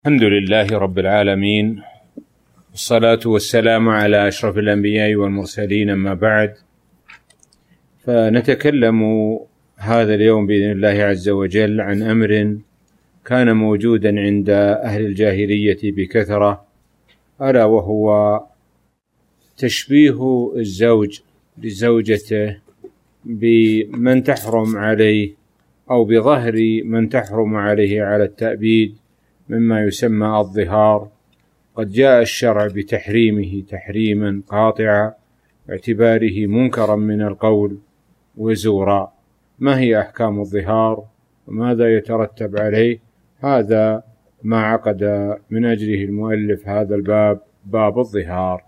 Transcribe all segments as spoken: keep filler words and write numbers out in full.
الحمد لله رب العالمين، والصلاة والسلام على أشرف الأنبياء والمرسلين، أما بعد. فنتكلم هذا اليوم بإذن الله عز وجل عن أمر كان موجودا عند أهل الجاهلية بكثرة، ألا وهو تشبيه الزوج لزوجته بمن تحرم عليه أو بظهر من تحرم عليه على التأبيد، مما يسمى الظهار. قد جاء الشرع بتحريمه تحريما قاطعا، باعتباره منكرا من القول وزورا. ما هي أحكام الظهار وماذا يترتب عليه؟ هذا ما عقد من أجله المؤلف هذا الباب، باب الظهار.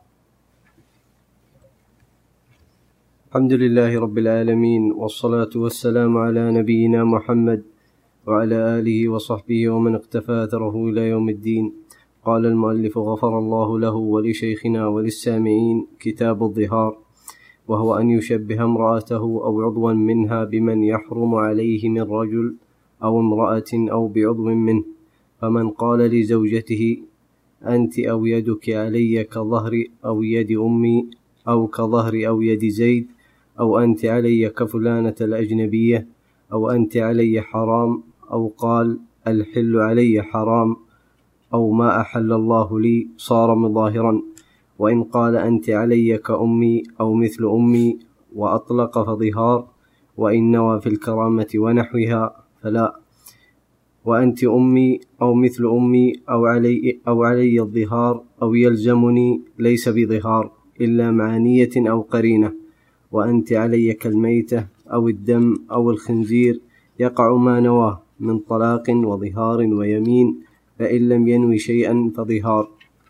الحمد لله رب العالمين، والصلاة والسلام على نبينا محمد وعلى آله وصحبه ومن اقتفى أثره إلى يوم الدين. قال المؤلف غفر الله له ولشيخنا وللسامعين: كتاب الظهار، وهو أن يشبه امرأته أو عضوا منها بمن يحرم عليه من رجل أو امرأة أو بعضو منه. فمن قال لزوجته: أنت أو يدك علي كظهر أو يد أمي، أو كظهر أو يد زيد، أو أنت علي كفلانة الأجنبية، أو أنت علي حرام، أو قال الحل علي حرام، أو ما أحل الله لي، صار مظاهرا. وإن قال أنت علي كأمي أو مثل أمي وأطلق فظهار، وإن نوى في الكرامة ونحوها فلا. وأنت أمي أو مثل أمي أو علي, أو علي الظهار أو يلزمني ليس بظهار إلا مع نية أو قرينة. وأنت علي كالميتة أو الدم أو الخنزير، يقع ما نواه من طلاق وظهار ويمين، فإن لم ينوي شيئا فظهار.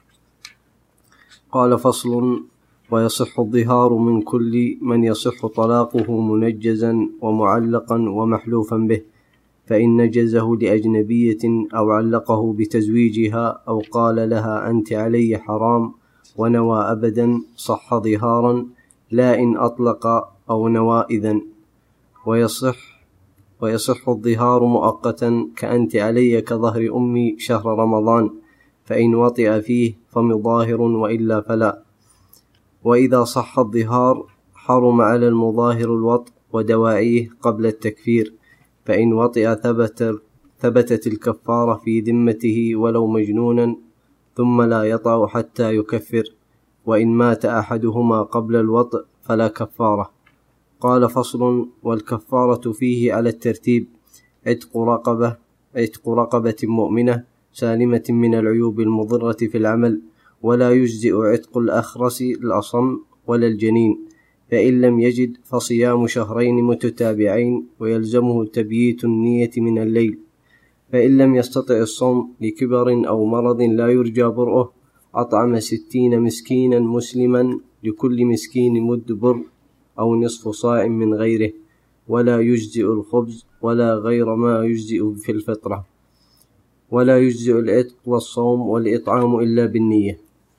قال: فصل: ويصح الظهار من كل من يصح طلاقه منجزا ومعلقا ومحلوفا به، فإن نجزه لأجنبية أو علقه بتزويجها أو قال لها أنت علي حرام ونوى أبدا، صح ظهارا، لا إن أطلق أو نوى إذن. ويصح ويصح الظهار مؤقتا، كأنت علي كظهر أمي شهر رمضان، فإن وطئ فيه فمظاهر وإلا فلا. وإذا صح الظهار حرم على المظاهر الوطء ودواعيه قبل التكفير، فإن وطئ ثبت ثبتت الكفارة في ذمته ولو مجنونا، ثم لا يطأ حتى يكفر. وإن مات أحدهما قبل الوطء فلا كفارة. قال: فصل: والكفارة فيه على الترتيب: عتق رقبة عتق رقبة مؤمنة سالمة من العيوب المضرة في العمل، ولا يجزئ عتق الأخرس الأصم ولا الجنين، فإن لم يجد فصيام شهرين متتابعين، ويلزمه تبييت النية من الليل. فإن لم يستطع الصوم لكبر أو مرض لا يرجى برؤه، أطعم ستين مسكينا مسلما، لكل مسكين مد بر أو نصف صاع من غيره، ولا يجزئ الخبز ولا غير ما يجزئ في الفطرة، ولا يجزئ العتق والصوم والإطعام إلا بالنية.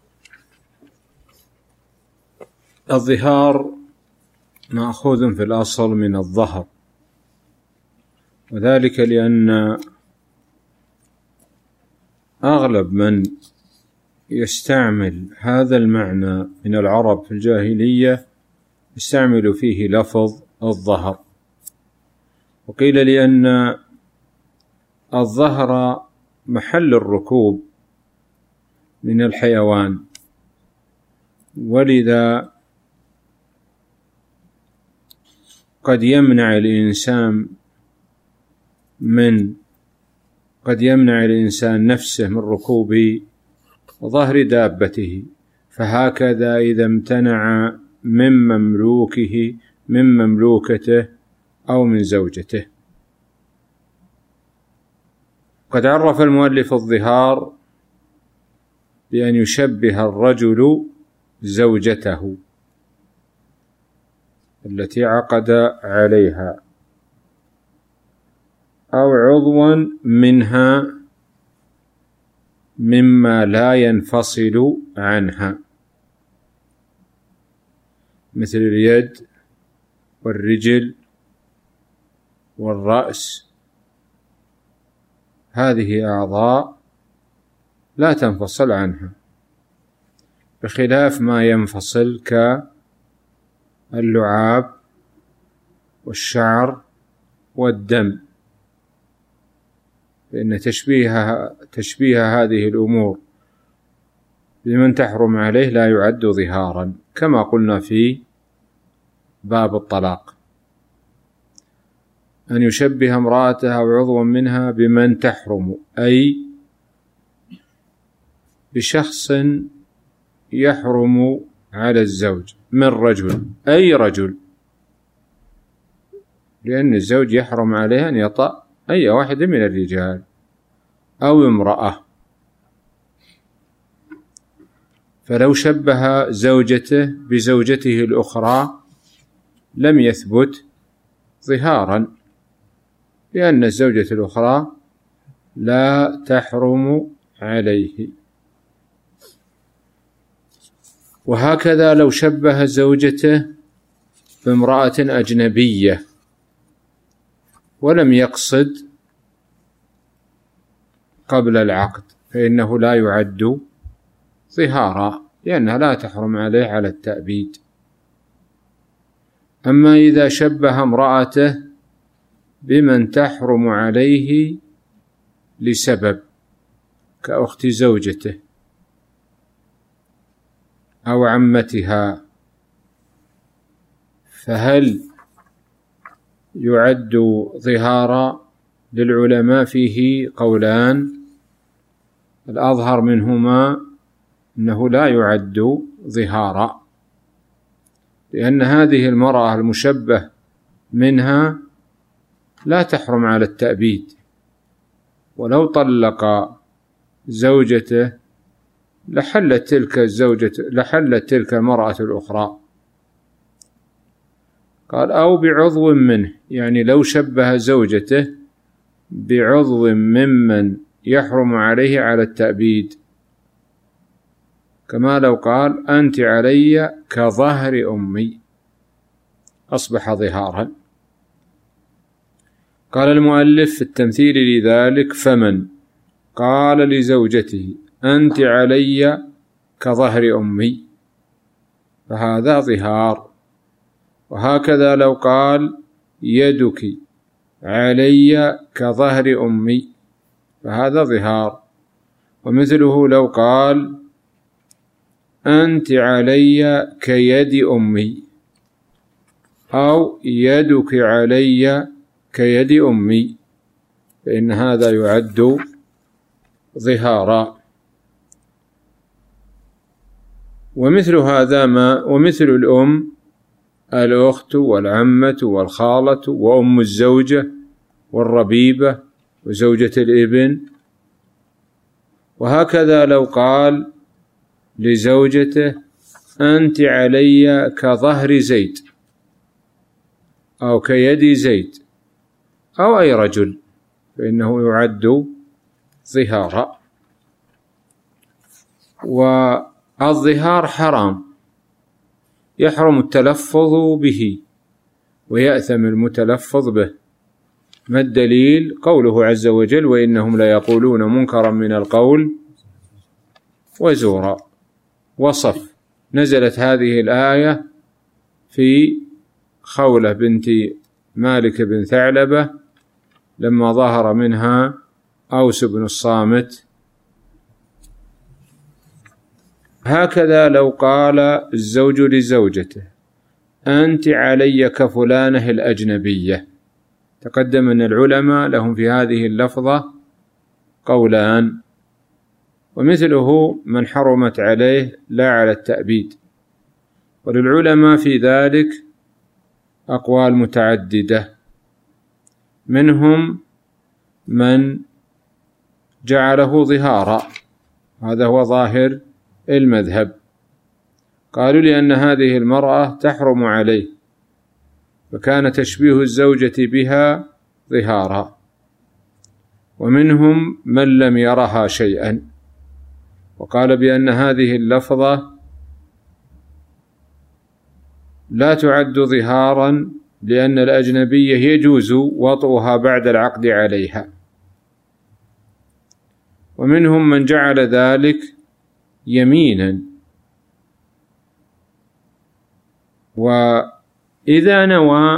الظهار مأخوذ في الأصل من الظهر، وذلك لأن أغلب من يستعمل هذا المعنى من العرب في الجاهلية يستعمل فيه لفظ الظهر. وقيل لأن الظهر محل الركوب من الحيوان، ولذا قد يمنع الإنسان من قد يمنع الإنسان نفسه من ركوب ظهر دابته، فهكذا إذا امتنع من مملوكه من مملوكته أو من زوجته. قد عرف المؤلف الظهار بأن يشبه الرجل زوجته التي عقد عليها أو عضوا منها مما لا ينفصل عنها، مثل اليد والرجل والرأس. هذه أعضاء لا تنفصل عنها، بخلاف ما ينفصل كاللعاب والشعر والدم، فإن تشبيه تشبيه هذه الأمور بمن تحرم عليه لا يعد ظهارا، كما قلنا في باب الطلاق، أن يشبه امرأته أو عضوا منها بمن تحرم، أي بشخص يحرم على الزوج من رجل، أي رجل، لأن الزوج يحرم عليه أن يطأ أي واحد من الرجال أو امرأة. فلو شبه زوجته بزوجته الأخرى لم يثبت ظهارا، لأن الزوجة الأخرى لا تحرم عليه. وهكذا لو شبه زوجته بامرأة أجنبية ولم يقصد قبل العقد فإنه لا يعد ظهارا، لأنها لا تحرم عليه على التأبيد. أما إذا شبه امرأته بمن تحرم عليه لسبب كأخت زوجته أو عمتها، فهل يعد ظهارا؟ للعلماء فيه قولان، الأظهر منهما أنه لا يعد ظهارا، لأن هذه المرأة المشبه منها لا تحرم على التأبيد، ولو طلق زوجته لحلت تلك الزوجة لحلت تلك المرأة الأخرى. قال أو بعضو منه، يعني لو شبه زوجته بعضو ممن يحرم عليه على التأبيد، كما لو قال أنت علي كظهر أمي، أصبح ظهارا. قال المؤلف في التمثيل لذلك: فمن قال لزوجته أنت علي كظهر أمي فهذا ظهار. وهكذا لو قال يدك علي كظهر أمي فهذا ظهار. ومثله لو قال أنت علي كيد أمي أو يدك علي كيد أمي فإن هذا يعد ظهارا. ومثل هذا ما ومثل الأم الأخت والعمة والخالة وأم الزوجة والربيبة وزوجة الابن. وهكذا لو قال لزوجته أنت علي كظهر زيد أو كيد زيد أو أي رجل فإنه يعد ظهارا. والظهار حرام، يحرم التلفظ به ويأثم المتلفظ به. ما الدليل؟ قوله عز وجل: وإنهم ليقولون منكرا من القول وزورا. وصف. نزلت هذه الآية في خولة بنت مالك بن ثعلبة لما ظهر منها أوس بن الصامت. هكذا لو قال الزوج لزوجته أنت علي كفلانة الأجنبية، تقدم أن العلماء لهم في هذه اللفظة قولان. ومثله من حرمت عليه لا على التأبيد. وللعلماء في ذلك أقوال متعددة، منهم من جعله ظهارا، هذا هو ظاهر المذهب، قالوا لأن هذه المرأة تحرم عليه فكان تشبيه الزوجة بها ظهارا. ومنهم من لم يرها شيئا وقال بأن هذه اللفظة لا تعد ظهارا لأن الأجنبية يجوز وطئها بعد العقد عليها. ومنهم من جعل ذلك يمينا. وإذا نوى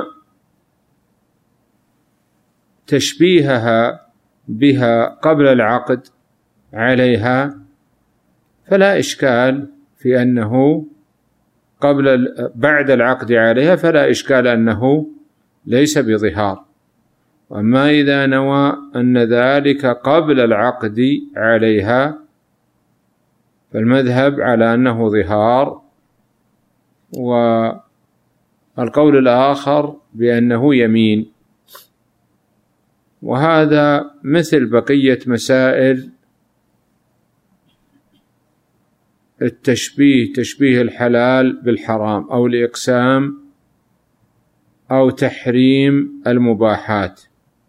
تشبيهها بها قبل العقد عليها فلا إشكال في أنه قبل بعد العقد عليها فلا إشكال أنه ليس بظهار. وأما إذا نوى أن ذلك قبل العقد عليها فالمذهب على أنه ظهار، والقول الآخر بأنه يمين. وهذا مثل بقية مسائل التشبيه، تشبيه الحلال بالحرام أو الإقسام أو تحريم المباحات.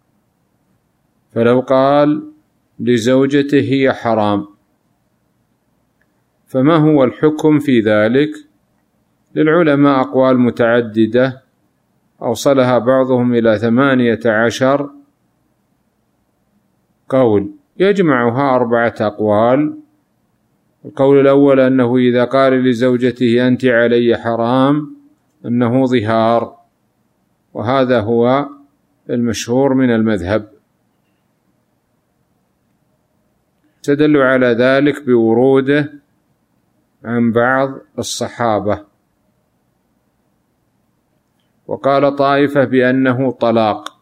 فلو قال لزوجته هي حرام فما هو الحكم في ذلك؟ للعلماء أقوال متعددة أوصلها بعضهم إلى ثمانية عشر قول، يجمعها أربعة أقوال. القول الأول أنه إذا قال لزوجته أنت علي حرام أنه ظهار، وهذا هو المشهور من المذهب. استدل على ذلك بوروده عن بعض الصحابة، وقال طائفة بأنه طلاق،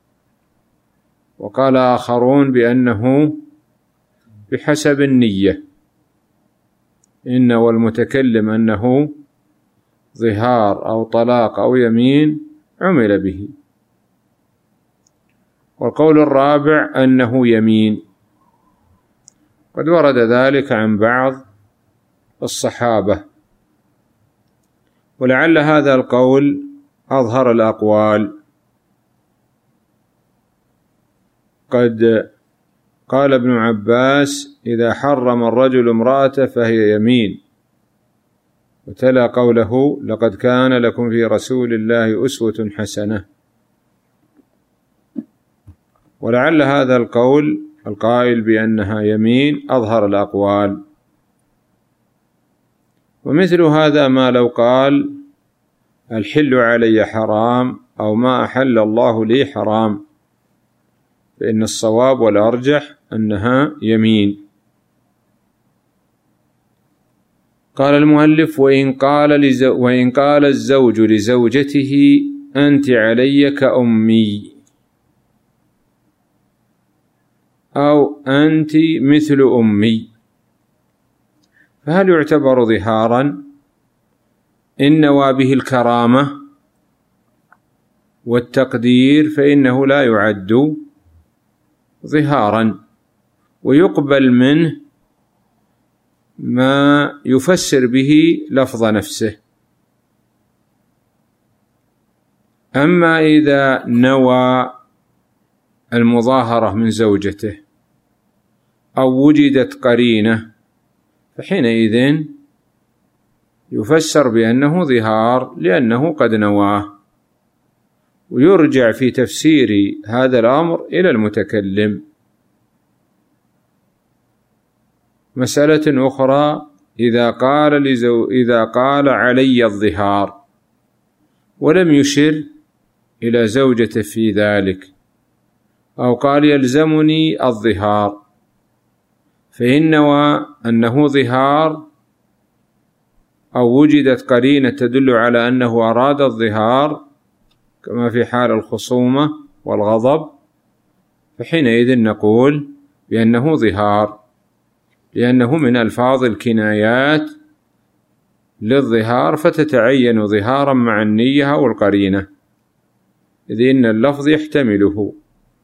وقال آخرون بأنه بحسب النية، إن والمتكلم أنه ظهار أو طلاق أو يمين عمل به. والقول الرابع أنه يمين، قد ورد ذلك عن بعض الصحابة، ولعل هذا القول أظهر الأقوال. قد قال ابن عباس إذا حرم الرجل امرأته فهي يمين، وتلا قوله لقد كان لكم في رسول الله أسوة حسنة. ولعل هذا القول القائل بأنها يمين أظهر الأقوال. ومثل هذا ما لو قال الحل علي حرام أو ما أحل الله لي حرام، فإن الصواب والأرجح أنها يمين. قال المؤلف وإن قال, لزو وإن قال الزوج لزوجته أنت علي كأمي أو أنت مثل أمي، فهل يعتبر ظهارا؟ إن نوى به الكرامة والتقدير فإنه لا يعد ظهارا، ويقبل منه ما يفسر به لفظ نفسه. أما إذا نوى المظاهرة من زوجته أو وجدت قرينة فحينئذ يفسر بأنه ظهار لأنه قد نواه، ويرجع في تفسير هذا الأمر إلى المتكلم. مسألة أخرى إذا قال لزو إذا قال علي الظهار ولم يشر إلى زوجته في ذلك، أو قال يلزمني الظهار، فإن نوى أنه ظهار أو وجدت قرينة تدل على أنه أراد الظهار كما في حال الخصومة والغضب، فحينئذ نقول بأنه ظهار، لأنه من ألفاظ الكنايات للظهار، فتتعين ظهارا مع النية أو القرينة، إذ إن اللفظ يحتمله.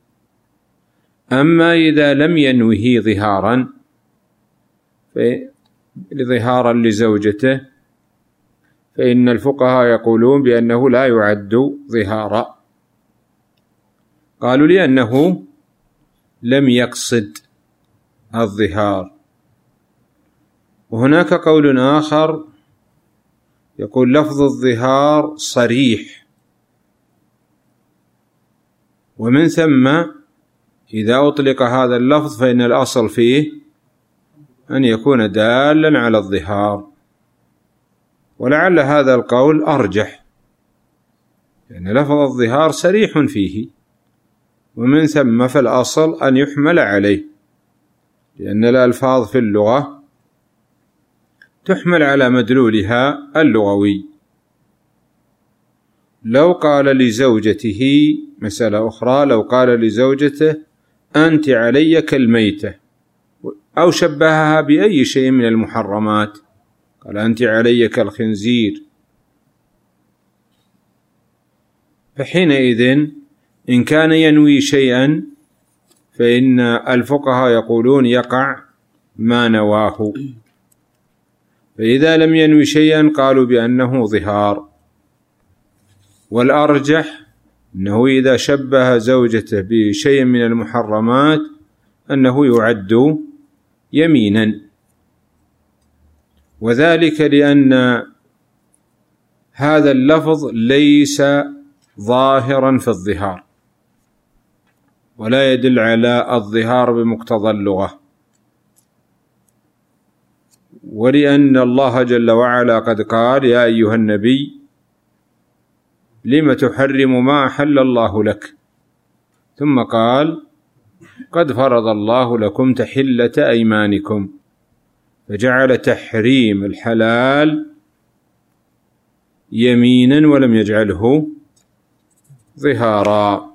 أما إذا لم ينوه ظهارا ظهارا لزوجته فإن الفقهاء يقولون بأنه لا يعد ظهارا، قالوا لأنه لم يقصد الظهار. وهناك قول آخر يقول لفظ الظهار صريح، ومن ثم إذا أطلق هذا اللفظ فإن الأصل فيه أن يكون دالا على الظهار، ولعل هذا القول أرجح، لأن يعني لفظ الظهار صريح فيه، ومن ثم فالأصل أن يحمل عليه، لأن الألفاظ في اللغة تحمل على مدلولها اللغوي. لو قال لزوجته، مسألة أخرى، لو قال لزوجته أنت علي كالميتة، أو شبهها بأي شيء من المحرمات، قال أنت علي كالخنزير، فحينئذ إن كان ينوي شيئا فإن الفقهاء يقولون يقع ما نواه، فإذا لم ينوي شيئا قالوا بأنه ظهار. والأرجح أنه إذا شبه زوجته بشيء من المحرمات أنه يعد يمينا، وذلك لأن هذا اللفظ ليس ظاهرا في الظهار، ولا يدل على الظهار بمقتضى اللغة، ولأن الله جل وعلا قد قال يا أيها النبي لم تحرم ما أحل الله لك، ثم قال قد فرض الله لكم تحلة أيمانكم، فجعل تحريم الحلال يمينا ولم يجعله ظهارا.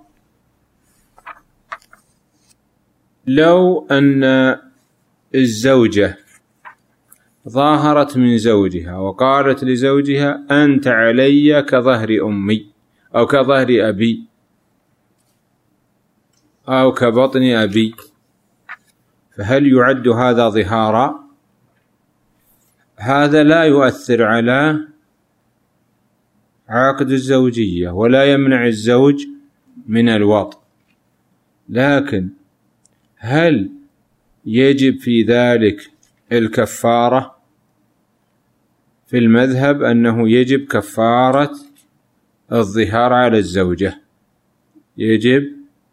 لو أن الزوجة ظاهرت من زوجها وقالت لزوجها أنت علي كظهر أمي أو كظهر أبي أو كبطن أبي، فهل يعد هذا ظهارا؟ هذا لا يؤثر على عقد الزوجية ولا يمنع الزوج من الوطء، لكن هل يجب في ذلك الكفارة؟ في المذهب أنه يجب كفارة الظهار على الزوجة، يجب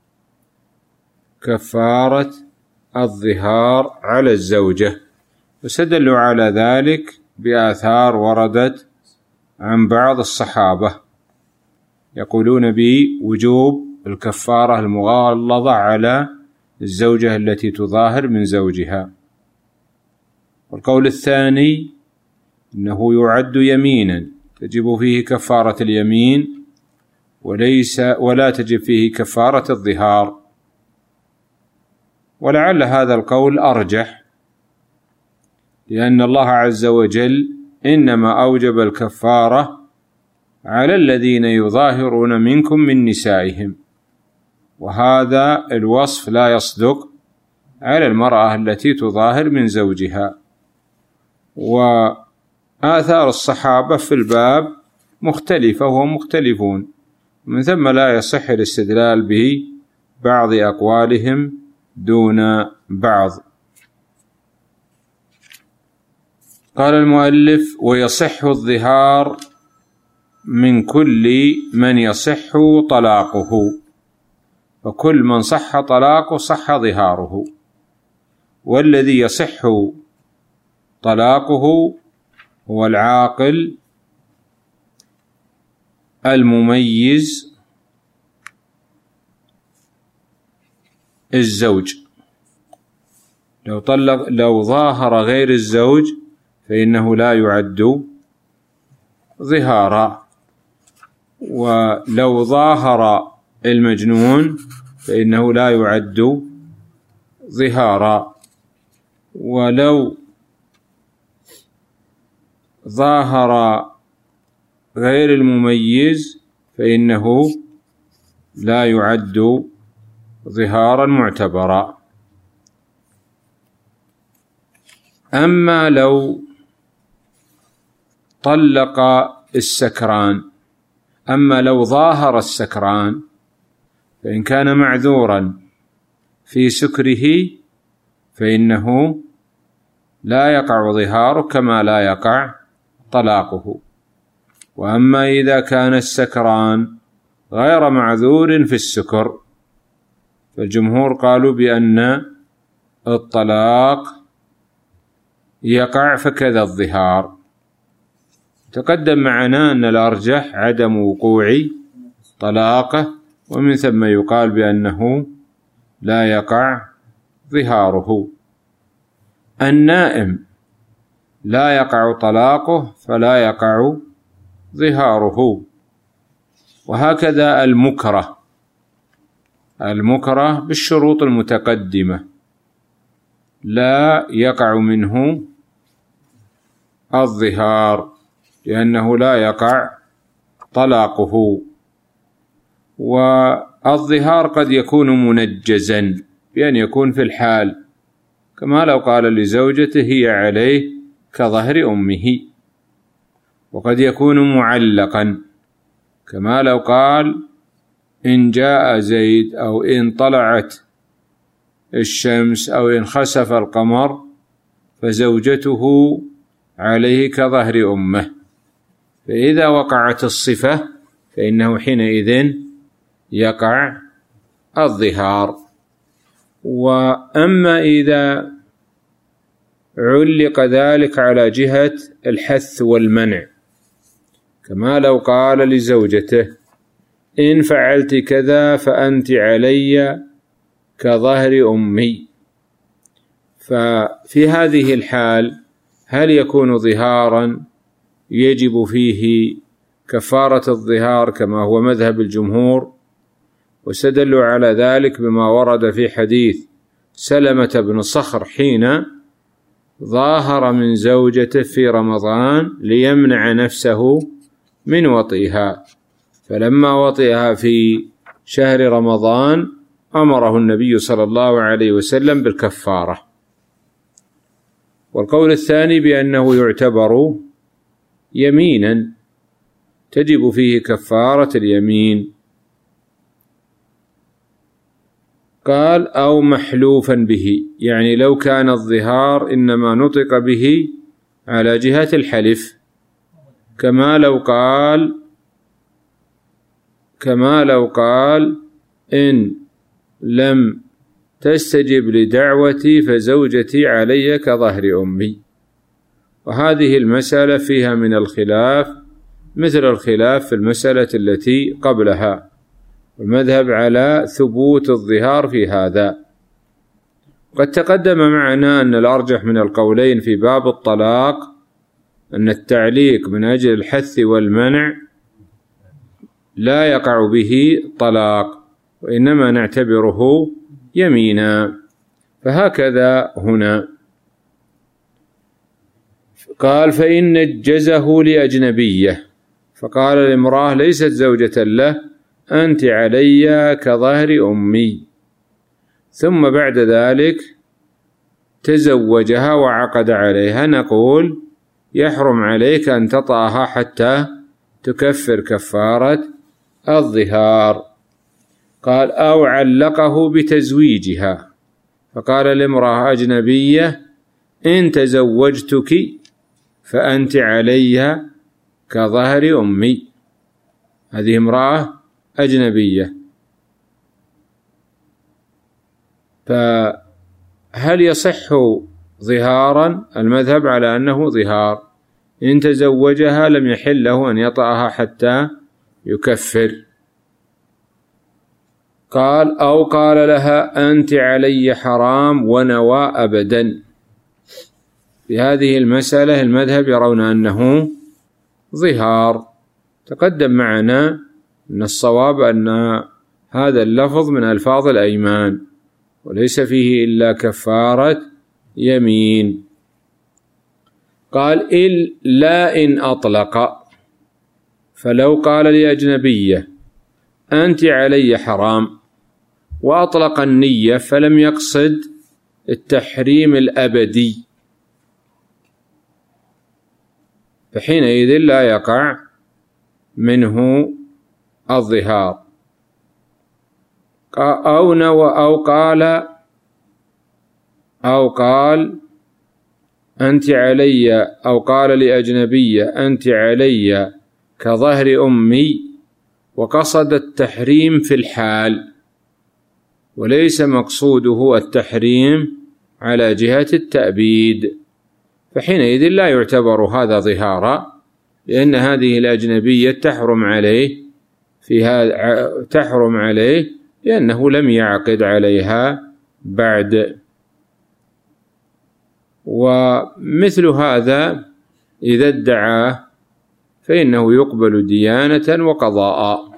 كفارة الظهار على الزوجة، واستدلوا على ذلك بآثار وردت عن بعض الصحابة يقولون بوجوب الكفارة المغلظة على الزوجة التي تظاهر من زوجها. والقول الثاني إنه يعد يمينا تجب فيه كفارة اليمين وليس ولا تجب فيه كفارة الظهار، ولعل هذا القول أرجح، لأن الله عز وجل إنما أوجب الكفارة على الذين يظاهرون منكم من نسائهم، وهذا الوصف لا يصدق على المرأة التي تظاهر من زوجها. وآثار الصحابة في الباب مختلفة وهم مختلفون، من ثم لا يصح الاستدلال به بعض أقوالهم دون بعض. قال المؤلف ويصح الظهار من كل من يصح طلاقه، فكل من صح طلاقه صح ظهاره، والذي يصح طلاقه هو العاقل المميز الزوج. لو طلق لو ظاهر غير الزوج فإنه لا يعد ظهارا، ولو ظاهر المجنون فإنه لا يعد ظهارا، ولو ظاهر غير المميز فإنه لا يعد ظهارا معتبرا. أما لو طلق السكران أما لو ظاهر السكران فإن كان معذورا في سكره فإنه لا يقع ظهاره كما لا يقع طلاقه. وأما إذا كان السكران غير معذور في السكر فالجمهور قالوا بأن الطلاق يقع فكذا الظهار. تقدم معنا أن الأرجح عدم وقوع طلاقه، ومن ثم يقال بأنه لا يقع ظهاره. النائم لا يقع طلاقه فلا يقع ظهاره، وهكذا المكره المكره بالشروط المتقدمة لا يقع منه الظهار لأنه لا يقع طلاقه. والظهار قد يكون منجزا بأن يكون في الحال، كما لو قال لزوجته هي عليه كظهر أمه، وقد يكون معلقا كما لو قال إن جاء زيد أو إن طلعت الشمس أو إن خسف القمر فزوجته عليه كظهر أمه. فإذا وقعت الصفة فإنه حينئذ يقع الظهار. وأما إذا علق ذلك على جهة الحث والمنع، كما لو قال لزوجته إن فعلت كذا فأنت علي كظهر أمي، ففي هذه الحال هل يكون ظهارا يجب فيه كفارة الظهار كما هو مذهب الجمهور؟ واستدلوا على ذلك بما ورد في حديث سلمة بن صخر حين ظاهر من زوجته في رمضان ليمنع نفسه من وطئها، فلما وطئها في شهر رمضان أمره النبي صلى الله عليه وسلم بالكفارة. والقول الثاني بأنه يعتبر يمينا تجب فيه كفارة اليمين. قال أو محلوفا به، يعني لو كان الظهار إنما نطق به على جهة الحلف، كما لو قال كما لو قال إن لم تستجب لدعوتي فزوجتي علي كظهر أمي. وهذه المسألة فيها من الخلاف مثل الخلاف في المسألة التي قبلها، والمذهب على ثبوت الظهار في هذا. قد تقدم معنا أن الأرجح من القولين في باب الطلاق أن التعليق من أجل الحث والمنع لا يقع به طلاق، وإنما نعتبره يمينا. فهكذا هنا قال فإن نجزه لأجنبية، فقال الامرأة ليست زوجة له أنت علي كظهر أمي، ثم بعد ذلك تزوجها وعقد عليها، نقول يحرم عليك أن تطأها حتى تكفر كفارة الظهار. قال أو علقه بتزويجها، فقال الامرأة أجنبية إن تزوجتك فأنت علي كظهر أمي، هذه امرأة أجنبية، فهل يصح ظهارا؟ المذهب على أنه ظهار، إن تزوجها لم يحل له أن يطأها حتى يكفر. قال أو قال لها أنت علي حرام ونوى أبدا، في هذه المسألة المذهب يرون أنه ظهار. تقدم معنا أن الصواب أن هذا اللفظ من ألفاظ الأيمان وليس فيه إلا كفارة يمين. قال إلا إن أطلق، فلو قال لأجنبية أنت علي حرام وأطلق النية فلم يقصد التحريم الأبدي، فحينئذ لا يقع منه الظهار. أو نوى أو قال أو قال أنت علي، أو قال لأجنبية أنت علي كظهر أمي وقصد التحريم في الحال، وليس مقصوده التحريم على جهة التأبيد، فحينئذ لا يعتبر هذا ظهارا، لأن هذه الأجنبية تحرم عليه في هذا تحرم عليه لأنه لم يعقد عليها بعد. ومثل هذا إذا ادعى فإنه يقبل ديانة وقضاء.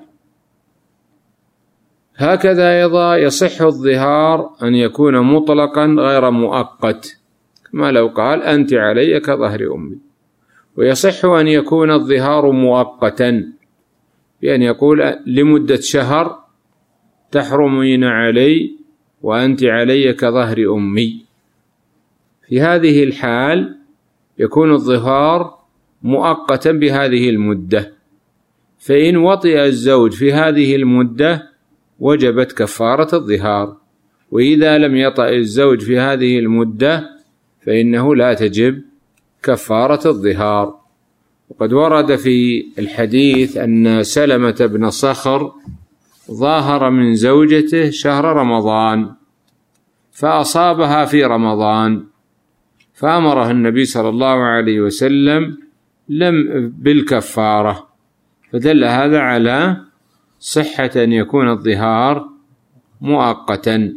هكذا أيضا يصح الظهار أن يكون مطلقا غير مؤقت، كما لو قال أنت علي كظهر أمي. ويصح أن يكون الظهار مؤقتا، بأن يقول لمدة شهر تحرمين علي وأنت علي كظهر أمي. في هذه الحال يكون الظهار مؤقتا بهذه المدة، فإن وطئ الزوج في هذه المدة وجبت كفارة الظهار، وإذا لم يطأ الزوج في هذه المدة فإنه لا تجب كفارة الظهار. وقد ورد في الحديث أن سلمة بن صخر ظاهر من زوجته شهر رمضان فأصابها في رمضان، فأمره النبي صلى الله عليه وسلم لم بالكفارة، فدل هذا على صحة أن يكون الظهار مؤقتا.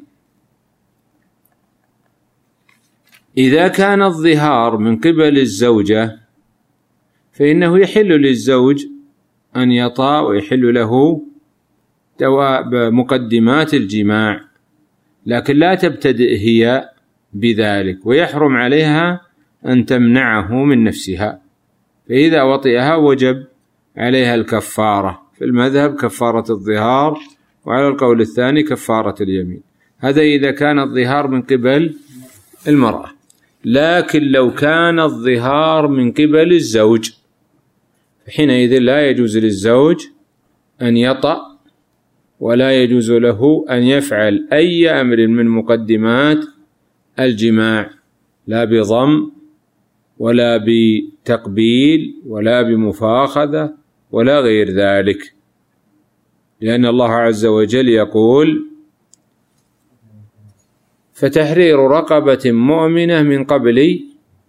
إذا كان الظهار من قبل الزوجة فإنه يحل للزوج أن يطأ ويحل له مقدمات الجماع، لكن لا تبتدئ هي بذلك، ويحرم عليها أن تمنعه من نفسها، فإذا وطئها وجب عليها الكفارة، في المذهب كفارة الظهار، وعلى القول الثاني كفارة اليمين. هذا إذا كان الظهار من قبل المرأة. لكن لو كان الظهار من قبل الزوج حينئذ لا يجوز للزوج أن يطأ، ولا يجوز له أن يفعل أي أمر من مقدمات الجماع، لا بضم ولا بتقبيل ولا بمفاخذة ولا غير ذلك، لأن الله عز وجل يقول فتحرير رقبة مؤمنة من قبل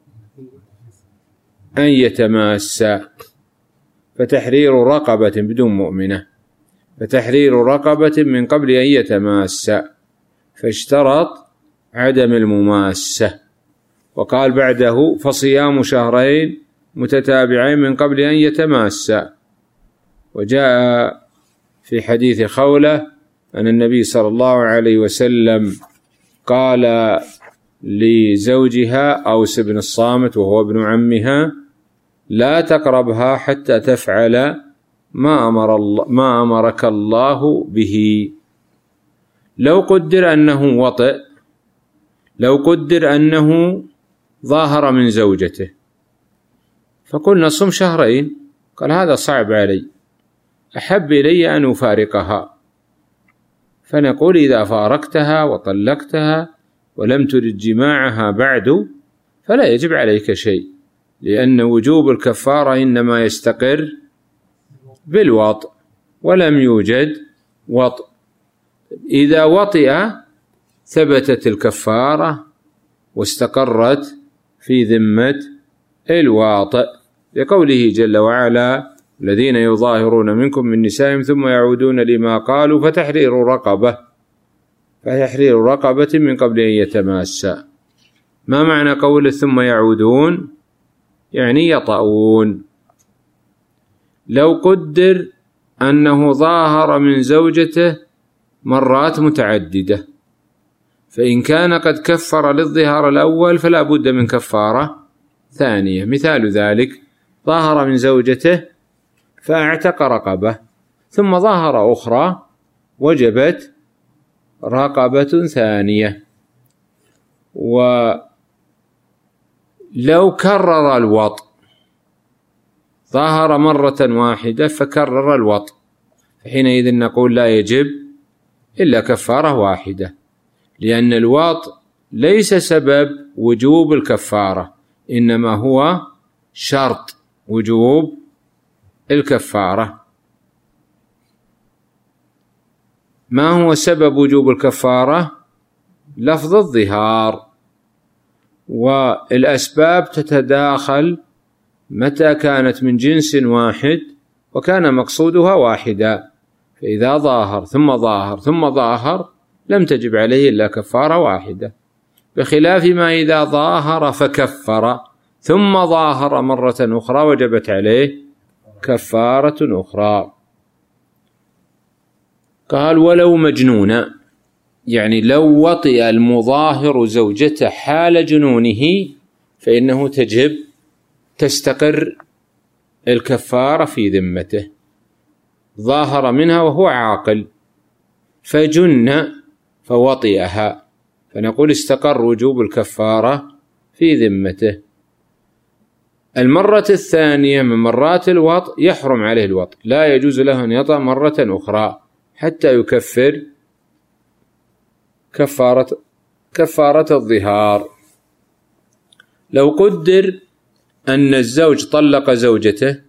أن يتماسا، فتحرير رقبة بدون مؤمنة، فتحرير رقبة من قبل أن يتماسا، فاشترط عدم المماسة، وقال بعده فصيام شهرين متتابعين من قبل أن يتماسا. وجاء في حديث خولة أن النبي صلى الله عليه وسلم قال لزوجها أوس بن الصامت وهو ابن عمها لا تقربها حتى تفعل ما أمر الله ما أمرك الله به. لو قدر أنه وطئ، لو قدر أنه ظاهر من زوجته فقلنا صم شهرين، قال هذا صعب علي، أحب إلي أن أفارقها، فنقول إذا فارقتها وطلقتها ولم ترد جماعها بعد فلا يجب عليك شيء، لأن وجوب الكفارة إنما يستقر بالوطء، ولم يوجد وطء. إذا وطئ ثبتت الكفارة واستقرت في ذمة الواطئ، لقوله جل وعلا الذين يظاهرون منكم من نسائهم ثم يعودون لما قالوا فتحرير رقبة، فتحرير رقبة من قبل أن يتماسا. ما معنى قول ثم يعودون؟ يعني يطؤون. لو قدر أنه ظاهر من زوجته مرات متعددة، فإن كان قد كفر للظهار الأول فلا بد من كفارة ثانية. مثال ذلك ظاهر من زوجته فاعتق رقبة، ثم ظاهر أخرى وجبت رقبة ثانية. ولو كرر الوطء، ظاهر مرة واحدة فكرر الوطء، فحينئذ نقول لا يجب إلا كفارة واحدة، لأن الوطء ليس سبب وجوب الكفارة، إنما هو شرط وجوب الكفارة. ما هو سبب وجوب الكفارة؟ لفظ الظهار، والأسباب تتداخل متى كانت من جنس واحد وكان مقصودها واحدا، فإذا ظاهر ثم ظاهر ثم ظاهر لم تجب عليه إلا كفارة واحدة، بخلاف ما إذا ظاهر فكفر ثم ظاهر مرة أخرى وجبت عليه كفارة أخرى. قال ولو مجنونا، يعني لو وطئ المظاهر زوجته حال جنونه فإنه تجب تستقر الكفارة في ذمته، ظاهر منها وهو عاقل فجن فوطئها، فنقول استقر وجوب الكفارة في ذمته. المرة الثانية من مرات الوطء يحرم عليه الوطء، لا يجوز له أن يطأ مرة أخرى حتى يكفر كفارة كفارة الظهار. لو قدر أن الزوج طلق زوجته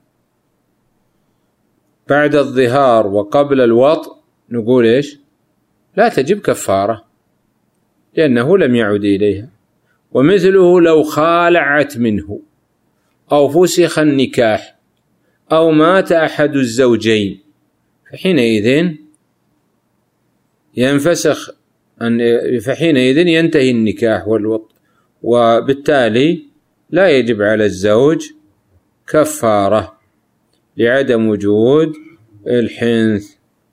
بعد الظهار وقبل الوطء، نقول إيش؟ لا تجب كفارة لأنه لم يعد إليها. ومثله لو خالعت منه أو فسخ النكاح أو مات أحد الزوجين، فحينئذ ينفسخ فحينئذ ينتهي النكاح والوطء، وبالتالي لا يجب على الزوج كفارة لعدم وجود الحنث.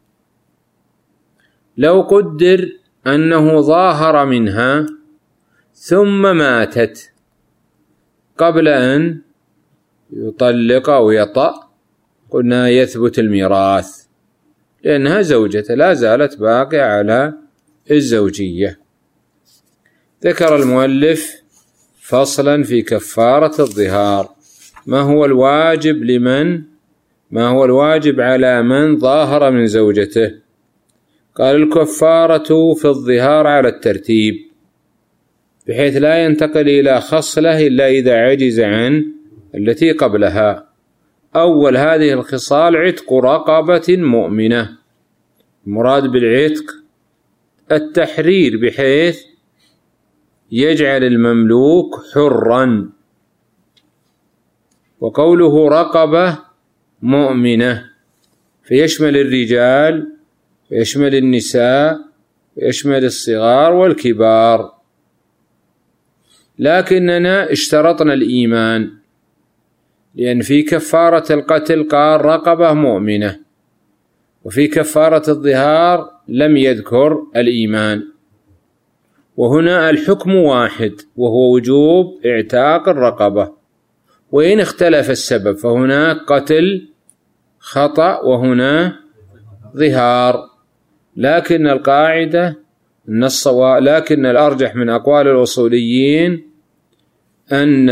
لو قدر أنه ظاهر منها ثم ماتت قبل أن يطلق أو يطأ، قلنا يثبت الميراث لأنها زوجته لا زالت باقية على الزوجية. ذكر المؤلف فصلا في كفارة الظهار، ما هو الواجب لمن ما هو الواجب على من ظاهر من زوجته. قال الكفارة في الظهار على الترتيب، بحيث لا ينتقل إلى خصلة إلا إذا عجز عن التي قبلها. أول هذه الخصال عتق رقبة مؤمنة، المراد بالعتق التحرير بحيث يجعل المملوك حرا، وقوله رقبة مؤمنة فيشمل الرجال ويشمل النساء ويشمل الصغار والكبار، لكننا اشترطنا الإيمان، لأن في كفارة القتل قال رقبة مؤمنة، وفي كفارة الظهار لم يذكر الإيمان، وهنا الحكم واحد وهو وجوب اعتاق الرقبة، وإن اختلف السبب فهناك قتل خطأ وهنا ظهار، لكن القاعدة النص لكن الأرجح من أقوال الأصوليين أن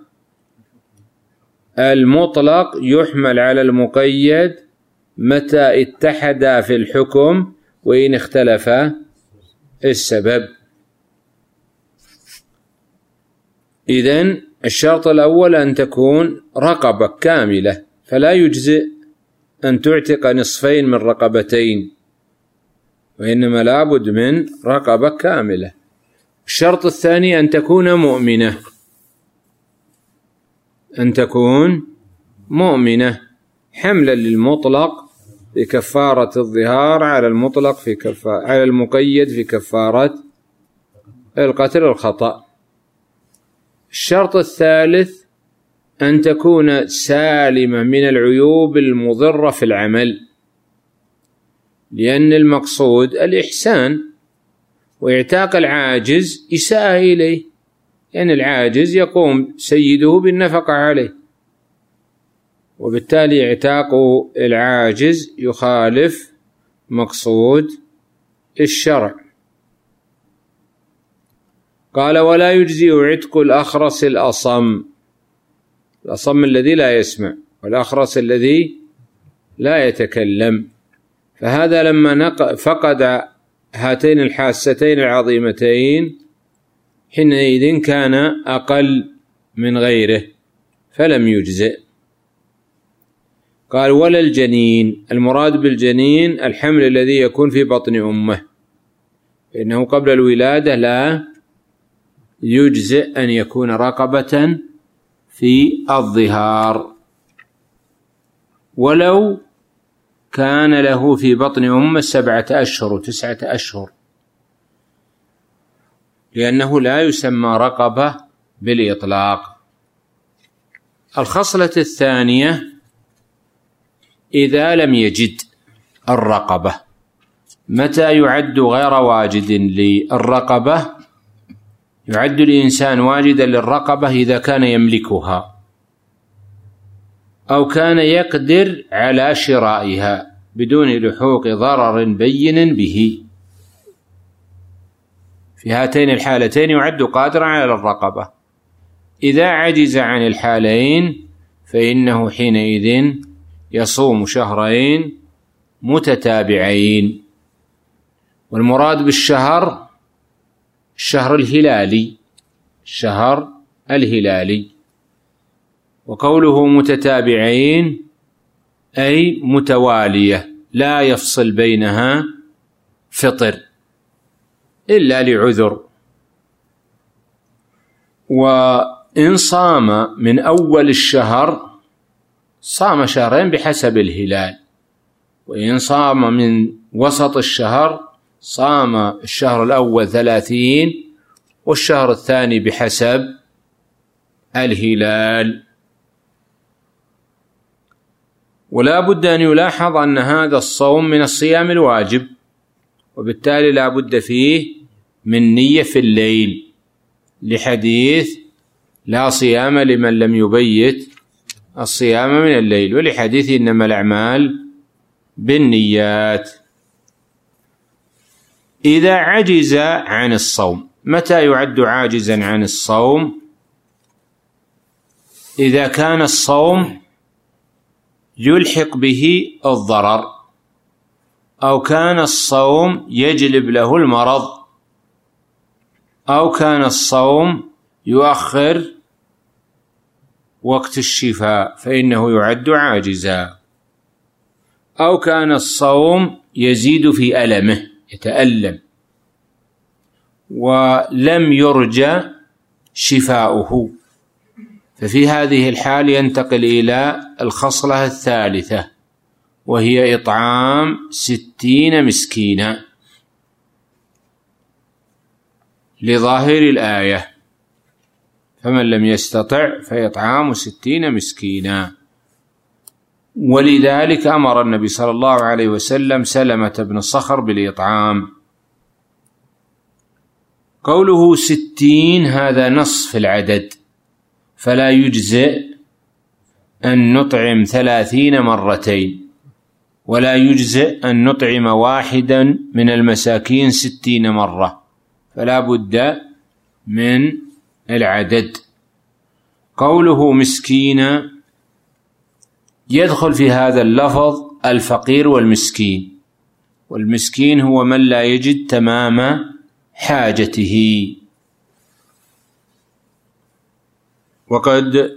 المطلق يحمل على المقيد متى اتحدا في الحكم وإن اختلف السبب. إذن الشرط الأول أن تكون رقبة كاملة، فلا يجزئ أن تعتق نصفين من رقبتين، وإنما لابد من رقبة كاملة. الشرط الثاني أن تكون مؤمنة، أن تكون مؤمنة حملا للمطلق في كفارة الظهار على المطلق في كفارة على المقيد في كفارة القتل الخطأ. الشرط الثالث أن تكون سالمة من العيوب المضرة في العمل، لأن المقصود الإحسان، وإعتاق العاجز إساءة إليه، لأن يعني العاجز يقوم سيده بالنفقة عليه، وبالتالي اعتاق العاجز يخالف مقصود الشرع. قال ولا يجزي عتق الأخرس الأصم، الأصم الذي لا يسمع والأخرس الذي لا يتكلم، فهذا لما فقد هاتين الحاستين العظيمتين حينئذ كان أقل من غيره فلم يجزئ. قال ولا الجنين، المراد بالجنين الحمل الذي يكون في بطن أمه، فإنه قبل الولادة لا يجزئ أن يكون رقبة في الظهار ولو كان له في بطن أمه سبعة أشهر وتسعة أشهر، لأنه لا يسمى رقبة بالإطلاق. الخصلة الثانية إذا لم يجد الرقبة، متى يعد غير واجد للرقبة؟ يعد الإنسان واجدا للرقبة إذا كان يملكها أو كان يقدر على شرائها بدون لحوق ضرر بين به، في هاتين الحالتين يعد قادرا على الرقبة. إذا عجز عن الحالين فإنه حينئذ يصوم شهرين متتابعين. والمراد بالشهر الشهر الهلالي، الشهر الهلالي. وقوله متتابعين أي متوالية لا يفصل بينها فطر إلا لعذر. وإن صام من أول الشهر صام شهرين بحسب الهلال، وإن صام من وسط الشهر صام الشهر الأول ثلاثين والشهر الثاني بحسب الهلال. ولا بد أن يلاحظ أن هذا الصوم من الصيام الواجب، وبالتالي لا بد فيه من نية في الليل، لحديث لا صيام لمن لم يبيت الصيام من الليل، ولحديث إنما الأعمال بالنيات. إذا عجز عن الصوم، متى يعد عاجزا عن الصوم؟ إذا كان الصوم يلحق به الضرر، أو كان الصوم يجلب له المرض، أو كان الصوم يؤخر وقت الشفاء فإنه يعد عاجزا، أو كان الصوم يزيد في ألمه يتألم ولم يرجى شفاؤه، ففي هذه الحال ينتقل إلى الخصلة الثالثة وهي إطعام ستين مسكينا لظاهر الآية، فمن لم يستطع فإطعام ستين مسكينا. ولذلك أمر النبي صلى الله عليه وسلم سلمة بن الصخر بالإطعام. قوله ستين هذا نصف العدد، فلا يجزئ أن نطعم ثلاثين مرتين، ولا يجزئ أن نطعم واحدا من المساكين ستين مرة، فلا بد من العدد. قوله مسكين يدخل في هذا اللفظ الفقير والمسكين، والمسكين هو من لا يجد تمام حاجته. وقد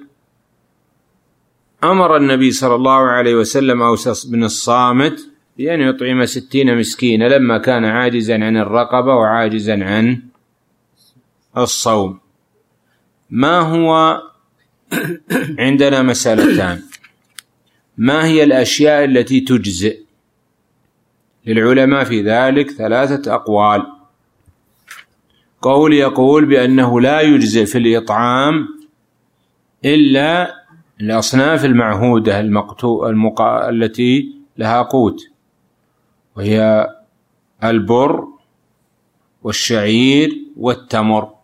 أمر النبي صلى الله عليه وسلم أوس بن الصامت بأن يطعم ستين مسكين لما كان عاجزا عن الرقبة وعاجزا عن الصوم. ما هو عندنا مسألتان: ما هي الأشياء التي تجزئ؟ للعلماء في ذلك ثلاثة أقوال. قول يقول بأنه لا يجزئ في الإطعام إلا الأصناف المعهودة المقتو المقا... التي لها قوت، وهي البر والشعير والتمر،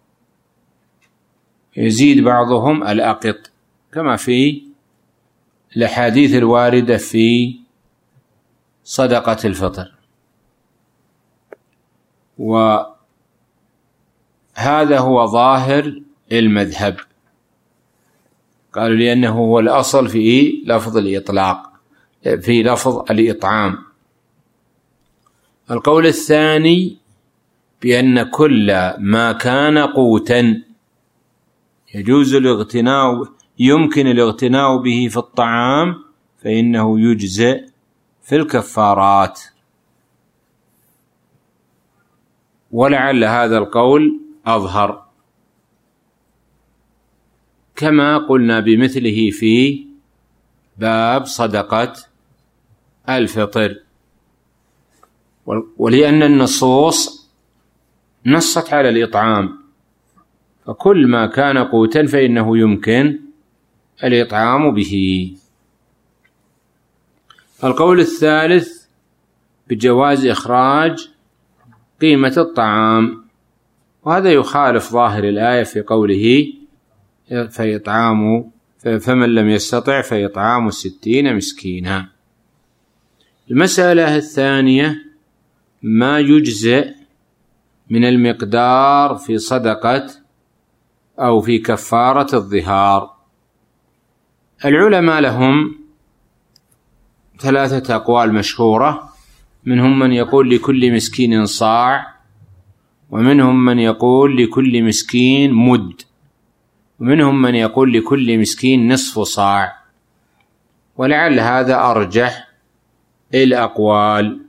يزيد بعضهم الأقط كما في الأحاديث الواردة في صدقة الفطر. وهذا هو ظاهر المذهب، قالوا لأنه هو الأصل في لفظ الإطلاق، في لفظ الإطعام. القول الثاني بأن كل ما كان قوتا يجوز الاغتناء، يمكن الاغتناء به في الطعام، فإنه يجزئ في الكفارات. ولعل هذا القول أظهر، كما قلنا بمثله في باب صدقة الفطر. ولأن النصوص نصت على الإطعام، فكل ما كان قوتا فإنه يمكن الإطعام به. القول الثالث بجواز إخراج قيمة الطعام، وهذا يخالف ظاهر الآية في قوله فيطعام فمن لم يستطع فيطعام ستين مسكينا. المسألة الثانية ما يجزئ من المقدار في صدقة أو في كفارة الظهار. العلماء لهم ثلاثة أقوال مشهورة، منهم من يقول لكل مسكين صاع، ومنهم من يقول لكل مسكين مد، ومنهم من يقول لكل مسكين نصف صاع. ولعل هذا أرجح الأقوال،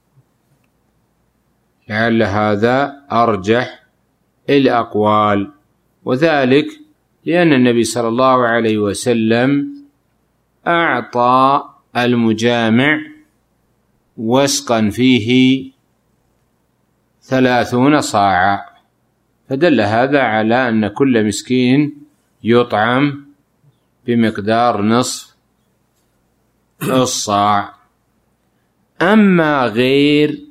لعل هذا أرجح الأقوال وذلك لأن النبي صلى الله عليه وسلم أعطى المجامع وسقا فيه ثلاثون صاعا، فدل هذا على أن كل مسكين يطعم بمقدار نصف الصاع. أما غير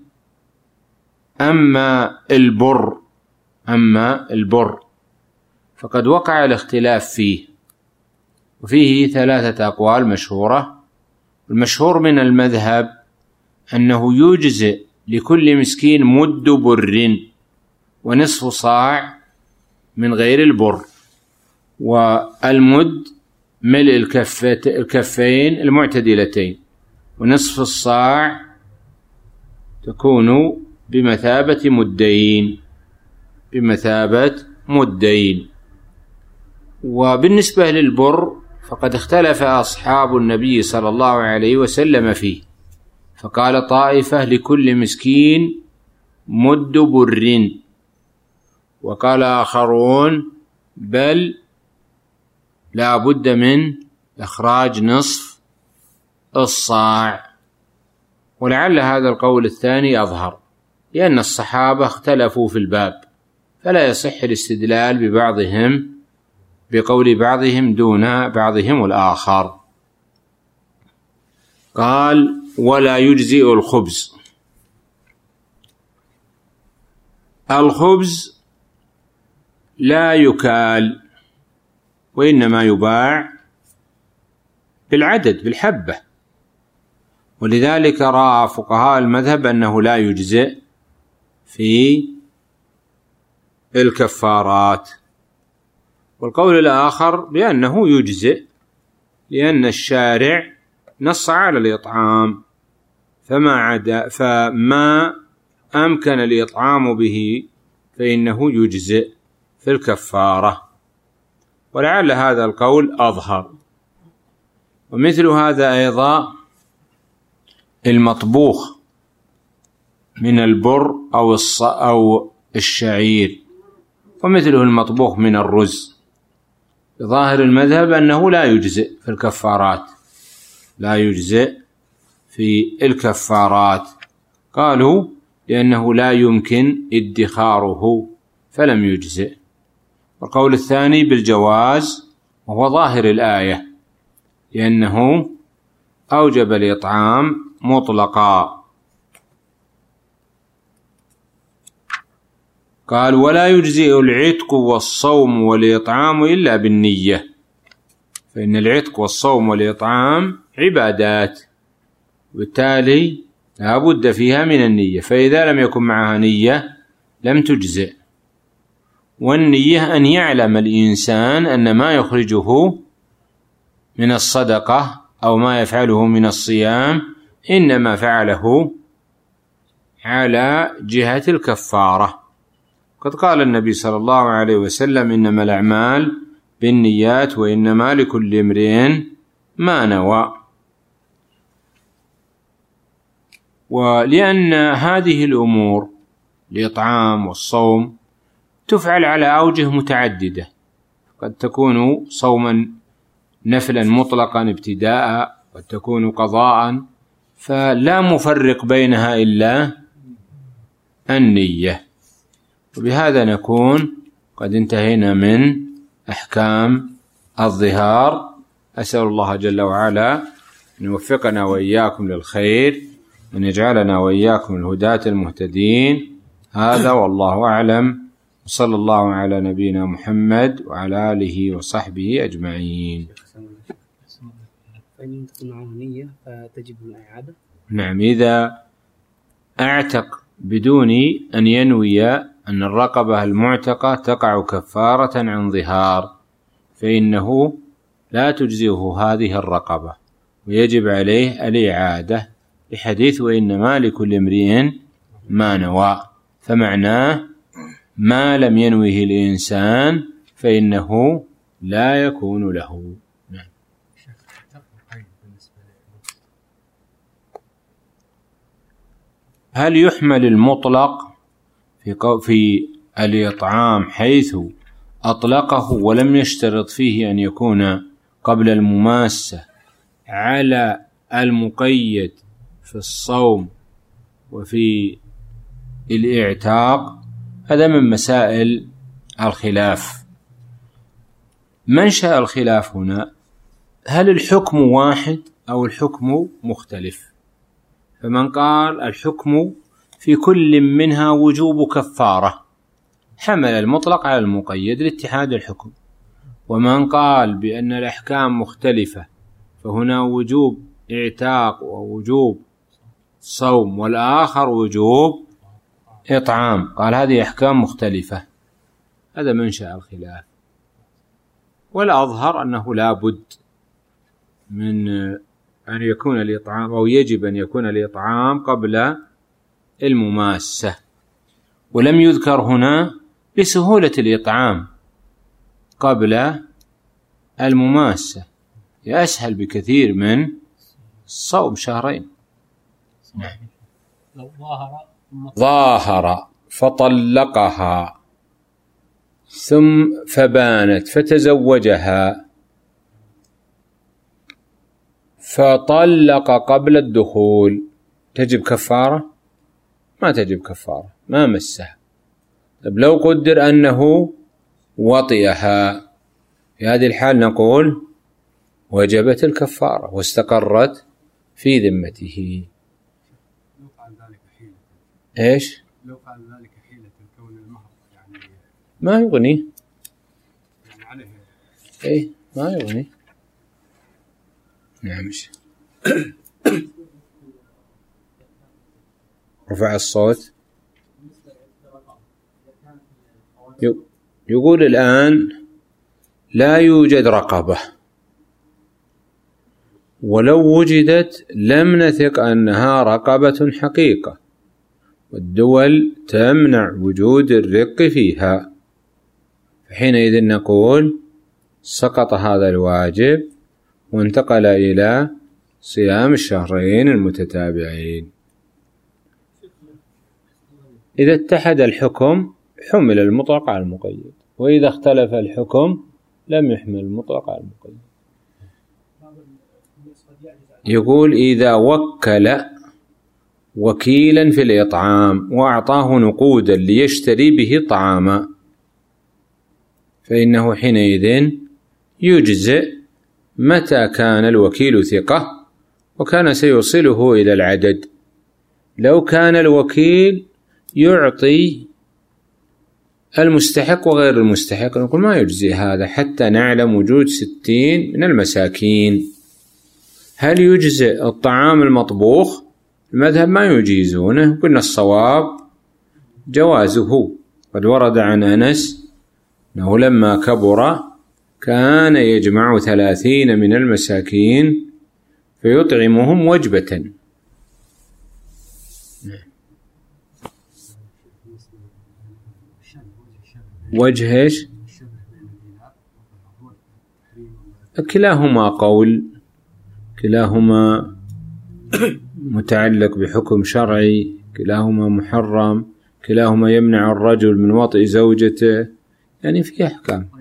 أما البر أما البر فقد وقع الاختلاف فيه، وفيه ثلاثة أقوال مشهورة. المشهور من المذهب أنه يجزئ لكل مسكين مد بر ونصف صاع من غير البر، والمد ملء الكفين المعتدلتين، ونصف الصاع تكون بمثابة مدين بمثابة مدين. وبالنسبة للبر فقد اختلف أصحاب النبي صلى الله عليه وسلم فيه، فقال طائفة لكل مسكين مد بر، وقال آخرون بل لا بد من إخراج نصف الصاع. ولعل هذا القول الثاني أظهر، لأن الصحابة اختلفوا في الباب، فلا يصح الاستدلال ببعضهم بقول بعضهم دون بعضهم الآخر. قال ولا يجزئ الخبز. الخبز لا يكال، وإنما يباع بالعدد بالحبة، ولذلك رأى فقهاء المذهب أنه لا يجزئ في الكفارات. والقول الآخر بأنه يجزئ، لأن الشارع نص على الإطعام، فما عدا فما أمكن الإطعام به فإنه يجزئ في الكفارة. ولعل هذا القول أظهر. ومثل هذا أيضا المطبوخ من البر أو أو الشعير، ومثله المطبوخ من الرز. ظاهر المذهب أنه لا يجزئ في الكفارات، لا يجزئ في الكفارات. قالوا لأنه لا يمكن ادخاره فلم يجزئ. والقول الثاني بالجواز، وهو ظاهر الآية، لأنه أوجب الإطعام مطلقا. قال ولا يجزئ العتق والصوم والإطعام إلا بالنية، فإن العتق والصوم والإطعام عبادات، وبالتالي لا بد فيها من النية، فإذا لم يكن معها نية لم تجزئ. والنية أن يعلم الإنسان أن ما يخرجه من الصدقة أو ما يفعله من الصيام إنما فعله على جهة الكفارة. قد قال النبي صلى الله عليه وسلم إنما الأعمال بالنيات وإنما لكل امرئ ما نوى. ولأن هذه الأمور الإطعام والصوم تفعل على أوجه متعددة، قد تكون صوما نفلا مطلقا ابتداء، قد تكون قضاء، فلا مفرق بينها إلا النية. وبهذا نكون قد انتهينا من أحكام الظهار. أسأل الله جل وعلا أن يوفقنا وإياكم للخير، وأن يجعلنا وإياكم الهداة المهتدين. هذا والله أعلم، صلى الله على نبينا محمد وعلى آله وصحبه أجمعين. فإن تكون معه نية فتجب الإعادة؟ نعم، إذا أعتق بدون أن ينوي أن الرقبة المعتقة تقع كفارة عن ظهار فإنه لا تجزئه هذه الرقبة ويجب عليه الإعادة، لحديث وإنما لكل امرئ ما نوى، فمعناه ما لم ينوه الإنسان فإنه لا يكون له. نعم. هل يحمل المطلق في في الإطعام حيث أطلقه ولم يشترط فيه أن يكون قبل المماسة على المقيد في الصوم وفي الإعتاق؟ هذا من مسائل الخلاف. منشأ الخلاف هنا هل الحكم واحد أو الحكم مختلف؟ فمن قال الحكم في كل منها وجوب كفارة حمل المطلق على المقيد لاتحاد الحكم، ومن قال بأن الأحكام مختلفة فهنا وجوب اعتاق ووجوب صوم والآخر وجوب إطعام، قال هذه أحكام مختلفة. هذا منشأ الخلاف، والأظهر أنه لا بد من أن يكون الإطعام أو يجب أن يكون الإطعام قبل المماسة، ولم يذكر هنا لسهولة الإطعام قبل المماسة، أسهل بكثير من صوم شهرين. نعم. لو ظاهر ظاهر فطلقها ثم فبانت فتزوجها فطلق قبل الدخول، تجب كفارة؟ ما تجب كفارة، ما مسها. طب لو قدر أنه وطئها، في هذه الحال نقول وجبت الكفارة واستقرت في ذمته. لو فعل ذلك حيلة. إيش؟ لو فعل ذلك حيلة كون المهر يعني ما يغني. يعني عليه. إيه ما يغني. نعم. رفع الصوت. يقول الآن لا يوجد رقبة، ولو وجدت لم نثق أنها رقبة حقيقة، والدول تمنع وجود الرق فيها، فحينئذ نقول سقط هذا الواجب وانتقل إلى صيام الشهرين المتتابعين. إذا اتحد الحكم حمل المطلق على المقيد، وإذا اختلف الحكم لم يحمل المطلق على المقيد. يقول إذا وكل وكيلا في الإطعام وأعطاه نقودا ليشتري به طعاما فإنه حينئذ يجزئ متى كان الوكيل ثقة وكان سيوصله إلى العدد. لو كان الوكيل يعطي المستحق وغير المستحق نقول ما يجزي هذا حتى نعلم وجود ستين من المساكين. هل يجزئ الطعام المطبوخ؟ المذهب ما يجيزونه، قلنا الصواب جوازه. قد ورد عن أنس أنه لما كبر كان يجمع ثلاثين من المساكين فيطعمهم وجبة. وجه ايش؟ كلاهما قول، كلاهما متعلق بحكم شرعي، كلاهما محرم، كلاهما يمنع الرجل من وطئ زوجته، يعني في أحكام.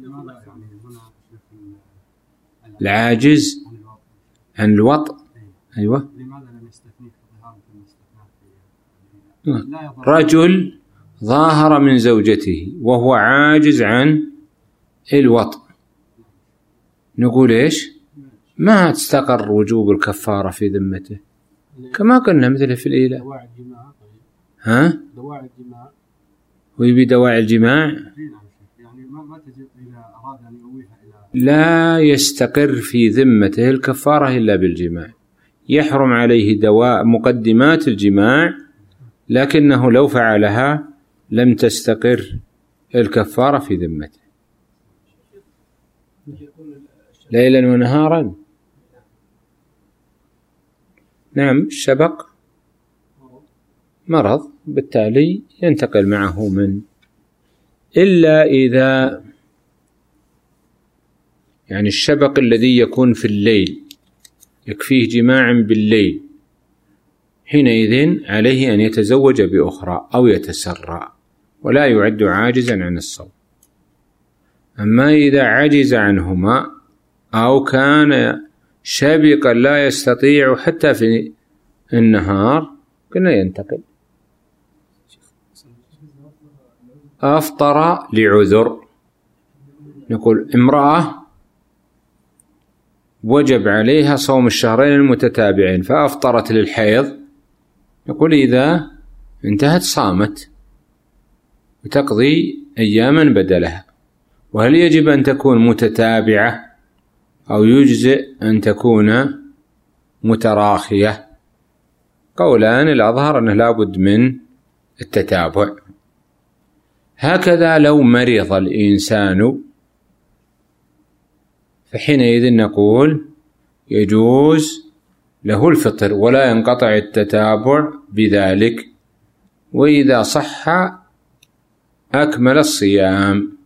العاجز عن الوطء، أيوة، رجل ظاهر من زوجته وهو عاجز عن الوطء، نقول إيش؟ ما تستقر وجوب الكفارة في ذمته كما قلنا مثل في الإيلاء. دواعي الجماع. ها؟ دواعي الجماع. ويبي دواعي الجماع يعني ما تجب إذا أراد أن يؤويها إلى لا يستقر في ذمته الكفارة إلا بالجماع. يحرم عليه دواء مقدمات الجماع، لكنه لو فعلها لم تستقر الكفارة في ذمته. ليلا ونهارا. نعم، الشبق مرض بالتالي ينتقل معه من، إلا إذا يعني الشبق الذي يكون في الليل يكفيه جماع بالليل، حينئذ عليه أن يتزوج بأخرى أو يتسرع ولا يعد عاجزا عن الصوم. أما إذا عجز عنهما أو كان شبقا لا يستطيع حتى في النهار كنا ينتقل. أفطر لعذر، نقول امرأة وجب عليها صوم الشهرين المتتابعين فأفطرت للحيض، نقول إذا انتهت صامت وتقضي أياما بدلها. وهل يجب أن تكون متتابعة أو يجزئ أن تكون متراخية؟ قولان، الأظهر أنه لابد من التتابع. هكذا لو مرض الإنسان فحينئذ نقول يجوز له الفطر ولا ينقطع التتابع بذلك، وإذا صح أكمل الصيام.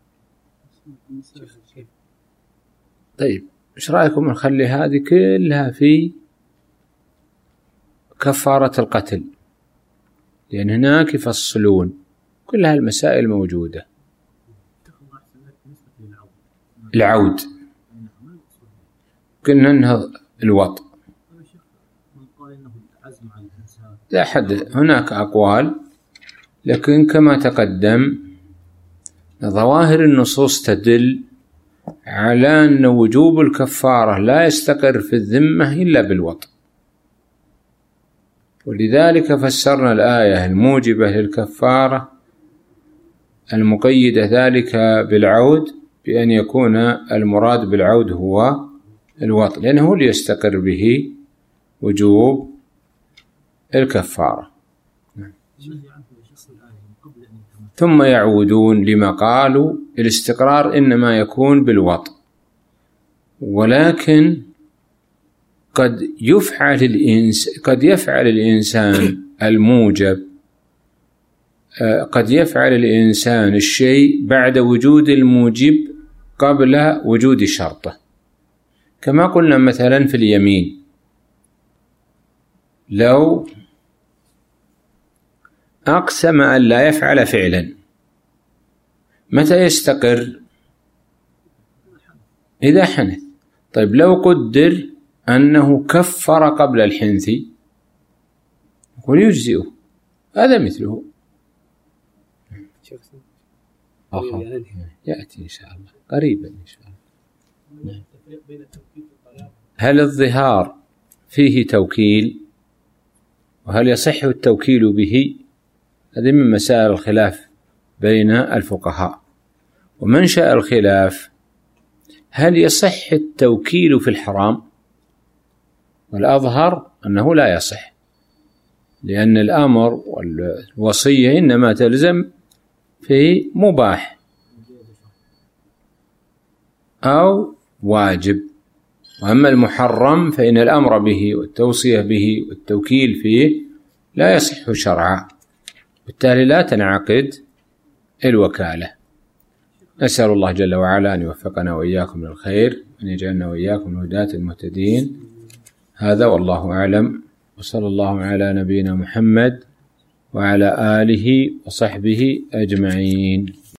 طيب، إيش رأيكم نخلي هذه كلها في كفارة القتل، لأن هناك يفصلون كل هالمسائل موجودة. العود قلنا أنه الوطء، لا حد، هناك أقوال، لكن كما تقدم ظواهر النصوص تدل على أن وجوب الكفارة لا يستقر في الذمة إلا بالوطء، ولذلك فسرنا الآية الموجبة للكفارة المقيدة ذلك بالعود بأن يكون المراد بالعود هو الوطء، لأنه ليستقر به وجوب الكفارة. ثم يعودون لما قالوا الاستقرار إنما يكون بالوطء، ولكن قد يفعل الإنس قد يفعل الإنسان الموجب، قد يفعل الإنسان الشيء بعد وجود الموجب قبل وجود شرطه، كما قلنا مثلا في اليمين، لو أقسم أن لا يفعل فعلا متى يستقر؟ إذا حنث. طيب، لو قدر أنه كفر قبل الحنث ويجزئه، هذا مثله آخر يأتي إن شاء الله قريبا إن شاء الله. هل الظهار فيه توكيل؟ وهل يصح التوكيل به؟ هذه من مسائل الخلاف بين الفقهاء. ومنشأ الخلاف هل يصح التوكيل في الحرام؟ والأظهر أنه لا يصح، لأن الأمر والوصية إنما تلزم في مباح أو واجب، وأما المحرم فإن الأمر به والتوصية به والتوكيل فيه لا يصح شرعا، بالتالي لا تنعقد الوكالة. نسأل الله جل وعلا أن يوفقنا وإياكم للخير، وأن يجعلنا وإياكم من هداة المهتدين. هذا والله أعلم. وصلى الله على نبينا محمد وعلى آله وصحبه أجمعين.